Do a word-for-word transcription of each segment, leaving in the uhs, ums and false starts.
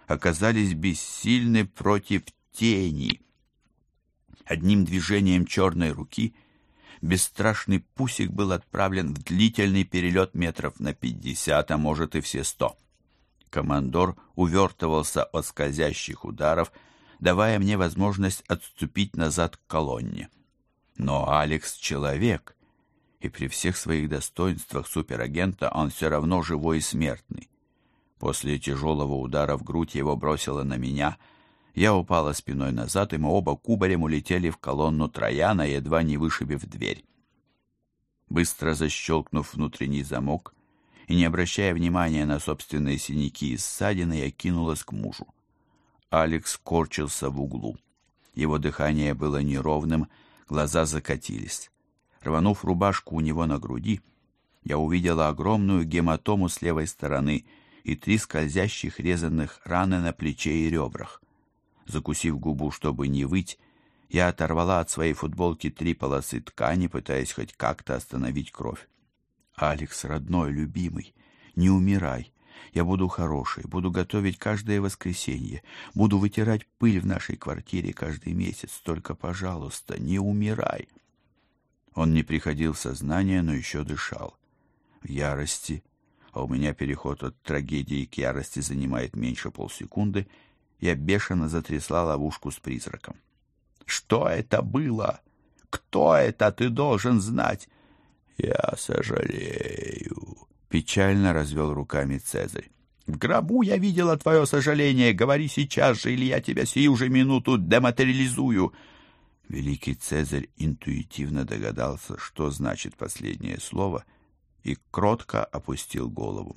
оказались бессильны против тени. Одним движением черной руки бесстрашный Пусик был отправлен в длительный перелет метров на пятьдесят, а может и все сто. Командор увертывался от скользящих ударов, давая мне возможность отступить назад к колонне. Но Алекс — человек, и при всех своих достоинствах суперагента он все равно живой и смертный. После тяжелого удара в грудь его бросило на меня. Я упала спиной назад, и мы оба кубарем улетели в колонну Трояна, едва не вышибив дверь. Быстро защелкнув внутренний замок и не обращая внимания на собственные синяки и ссадины, я кинулась к мужу. Алекс корчился в углу. Его дыхание было неровным, глаза закатились. Рванув рубашку у него на груди, я увидела огромную гематому с левой стороны и три скользящих резаных раны на плече и ребрах. Закусив губу, чтобы не выть, я оторвала от своей футболки три полосы ткани, пытаясь хоть как-то остановить кровь. «Алекс, родной, любимый, не умирай. Я буду хорошей, буду готовить каждое воскресенье, буду вытирать пыль в нашей квартире каждый месяц. Только, пожалуйста, не умирай». Он не приходил в сознание, но еще дышал. В ярости, а у меня переход от трагедии к ярости занимает меньше полсекунды, я бешено затрясла ловушку с призраком. «Что это было? Кто это? Ты должен знать!» «Я сожалею», — печально развел руками Цезарь. «В гробу я видела твое сожаление. Говори сейчас же, или я тебя сию же минуту дематериализую». Великий Цезарь интуитивно догадался, что значит последнее слово, и кротко опустил голову.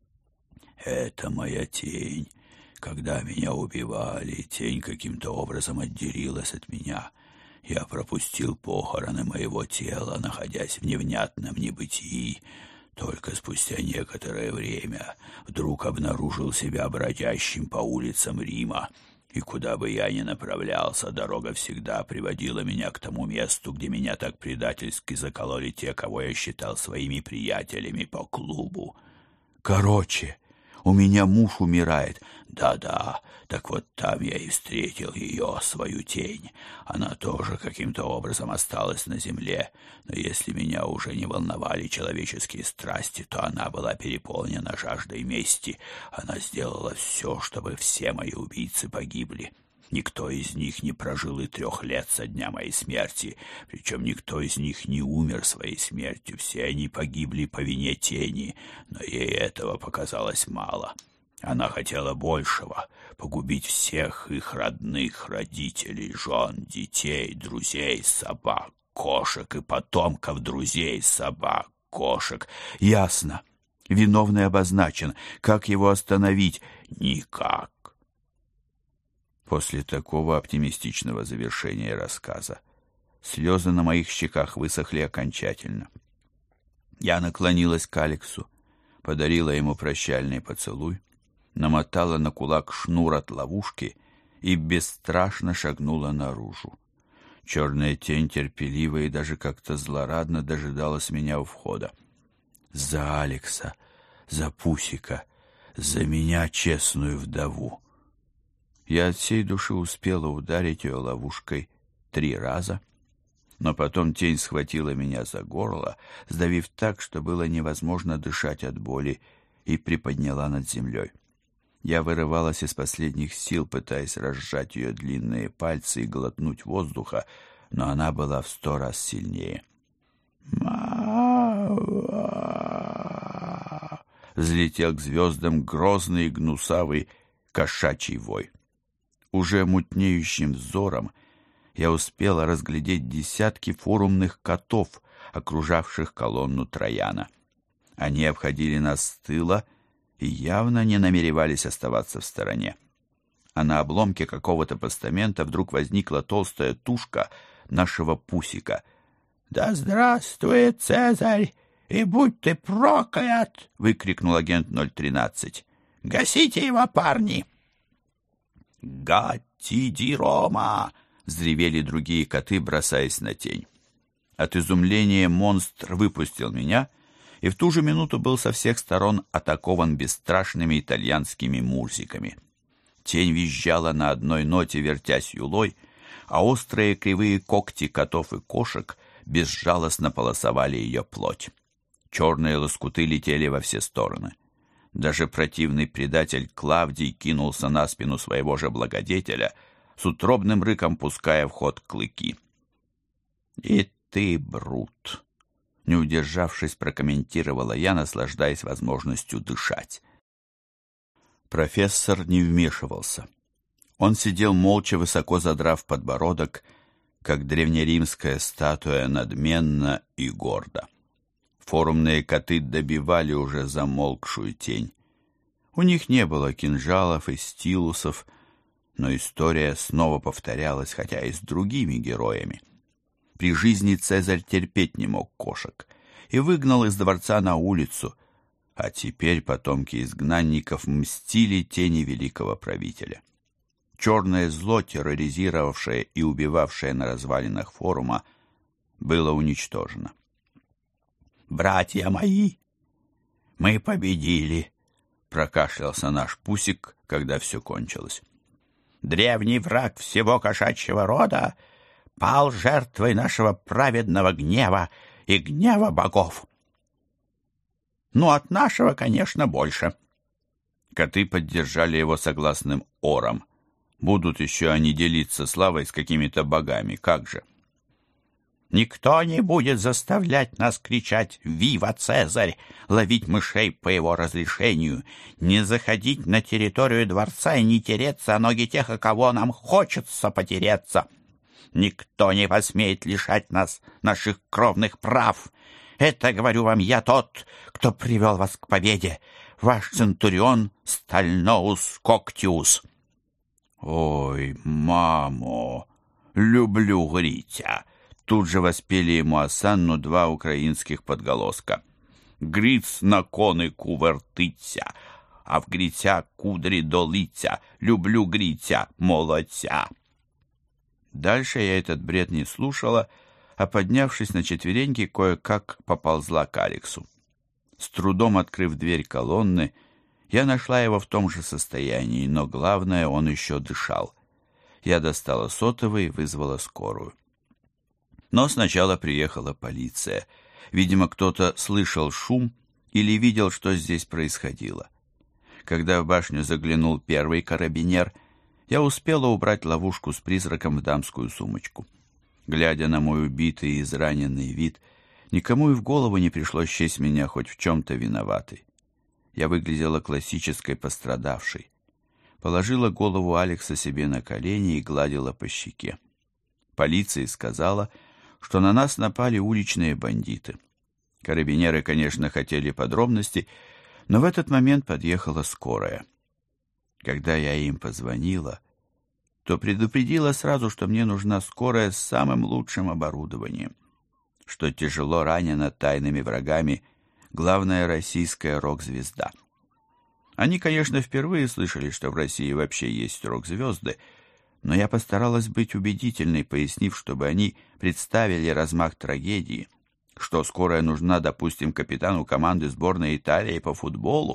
«Это моя тень. Когда меня убивали, тень каким-то образом отделилась от меня. Я пропустил похороны моего тела, находясь в невнятном небытии. Только спустя некоторое время вдруг обнаружил себя бродящим по улицам Рима. И куда бы я ни направлялся, дорога всегда приводила меня к тому месту, где меня так предательски закололи те, кого я считал своими приятелями по клубу. Короче, у меня муж умирает. Да-да, так вот там я и встретил ее, свою тень. Она тоже каким-то образом осталась на земле, но если меня уже не волновали человеческие страсти, то она была переполнена жаждой мести. Она сделала все, чтобы все мои убийцы погибли. Никто из них не прожил и трех лет со дня моей смерти, причем никто из них не умер своей смертью. Все они погибли по вине тени, но ей этого показалось мало. Она хотела большего — погубить всех их родных, родителей, жен, детей, друзей, собак, кошек и потомков друзей, собак, кошек. Ясно. Виновный обозначен. Как его остановить? Никак. После такого оптимистичного завершения рассказа слезы на моих щеках высохли окончательно. Я наклонилась к Алексу, подарила ему прощальный поцелуй, намотала на кулак шнур от ловушки и бесстрашно шагнула наружу. Черная тень терпеливо и даже как-то злорадно дожидалась меня у входа. За Алекса, за Пусика, за меня, честную вдову. Я от всей души успела ударить ее ловушкой три раза, но потом тень схватила меня за горло, сдавив так, что было невозможно дышать от боли, и приподняла над землей. Я вырывалась из последних сил, пытаясь разжать ее длинные пальцы и глотнуть воздуха, но она была в сто раз сильнее. «Мама!» Взлетел к звездам грозный и гнусавый кошачий вой. Уже мутнеющим взором я успела разглядеть десятки форумных котов, окружавших колонну Трояна. Они обходили нас с тыла и явно не намеревались оставаться в стороне. А на обломке какого-то постамента вдруг возникла толстая тушка нашего Пусика. «Да здравствует Цезарь, и будь ты проклят!» — выкрикнул агент ноль тринадцать. «Гасите его, парни!» «Гатти ди Рома!» — взревели другие коты, бросаясь на тень. От изумления монстр выпустил меня и в ту же минуту был со всех сторон атакован бесстрашными итальянскими мурзиками. Тень визжала на одной ноте, вертясь юлой, а острые кривые когти котов и кошек безжалостно полосовали ее плоть. Черные лоскуты летели во все стороны. Даже противный предатель Клавдий кинулся на спину своего же благодетеля, с утробным рыком пуская в ход клыки. «И ты, Брут!» — не удержавшись, прокомментировала я, наслаждаясь возможностью дышать. Профессор не вмешивался. Он сидел молча, высоко задрав подбородок, как древнеримская статуя, надменно и гордо. Форумные коты добивали уже замолкшую тень. У них не было кинжалов и стилусов, но история снова повторялась, хотя и с другими героями. При жизни Цезарь терпеть не мог кошек и выгнал из дворца на улицу, а теперь потомки изгнанников мстили тени великого правителя. Черное зло, терроризировавшее и убивавшее на развалинах форума, было уничтожено. «Братья мои, мы победили!» — прокашлялся наш Пусик, когда все кончилось. «Древний враг всего кошачьего рода пал жертвой нашего праведного гнева и гнева богов. Ну, от нашего, конечно, больше». Коты поддержали его согласным ором. Будут еще они делиться славой с какими-то богами, как же? «Никто не будет заставлять нас кричать «Вива Цезарь!», ловить мышей по его разрешению, не заходить на территорию дворца и не тереться о ноги тех, о кого нам хочется потереться. Никто не посмеет лишать нас наших кровных прав. Это, говорю вам, я тот, кто привел вас к победе, ваш центурион Стальноус Коктиус». «Ой, мамо, люблю Гритя!» Тут же воспели ему осанну два украинских подголоска. «Гриц на конику вертиться, а в Гритя кудрі долиться, люблю Гритя, молодця». Дальше я этот бред не слушала, а, поднявшись на четвереньки, кое-как поползла к Алексу. С трудом открыв дверь колонны, я нашла его в том же состоянии, но главное, он еще дышал. Я достала сотовый и вызвала скорую. Но сначала приехала полиция. Видимо, кто-то слышал шум или видел, что здесь происходило. Когда в башню заглянул первый карабинер, я успела убрать ловушку с призраком в дамскую сумочку. Глядя на мой убитый и израненный вид, никому и в голову не пришло счесть меня хоть в чем-то виноватой. Я выглядела классической пострадавшей. Положила голову Алекса себе на колени и гладила по щеке. Полиция сказала, что на нас напали уличные бандиты. Карабинеры, конечно, хотели подробностей, но в этот момент подъехала скорая. Когда я им позвонила, то предупредила сразу, что мне нужна скорая с самым лучшим оборудованием, что тяжело ранена тайными врагами главная российская рок-звезда. Они, конечно, впервые слышали, что в России вообще есть рок-звезды, но я постаралась быть убедительной, пояснив, чтобы они представили размах трагедии, что скорая нужна, допустим, капитану команды сборной Италии по футболу.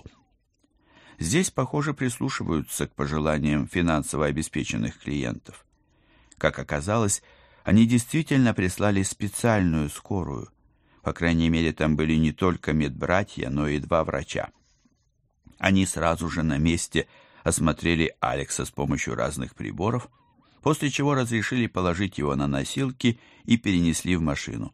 Здесь, похоже, прислушиваются к пожеланиям финансово обеспеченных клиентов. Как оказалось, они действительно прислали специальную скорую. По крайней мере, там были не только медбратья, но и два врача. Они сразу же на месте осмотрели Алекса с помощью разных приборов, после чего разрешили положить его на носилки и перенесли в машину.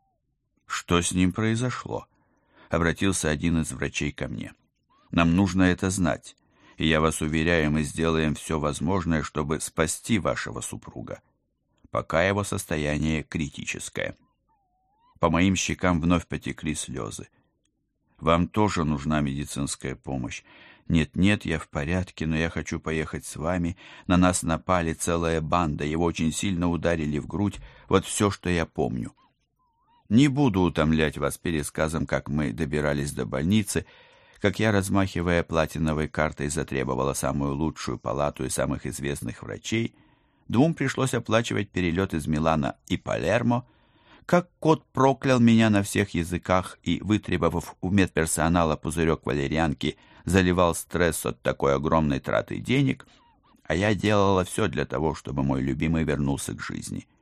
«Что с ним произошло?» — обратился один из врачей ко мне. «Нам нужно это знать, и я вас уверяю, мы сделаем все возможное, чтобы спасти вашего супруга. Пока его состояние критическое». По моим щекам вновь потекли слезы. «Вам тоже нужна медицинская помощь». «Нет-нет, я в порядке, но я хочу поехать с вами. На нас напали целая банда, его очень сильно ударили в грудь. Вот все, что я помню». Не буду утомлять вас пересказом, как мы добирались до больницы, как я, размахивая платиновой картой, затребовала самую лучшую палату и самых известных врачей. Двум пришлось оплачивать перелет из Милана и Палермо, как кот проклял меня на всех языках и, вытребовав у медперсонала пузырек валерьянки, заливал стресс от такой огромной траты денег, а я делала все для того, чтобы мой любимый вернулся к жизни.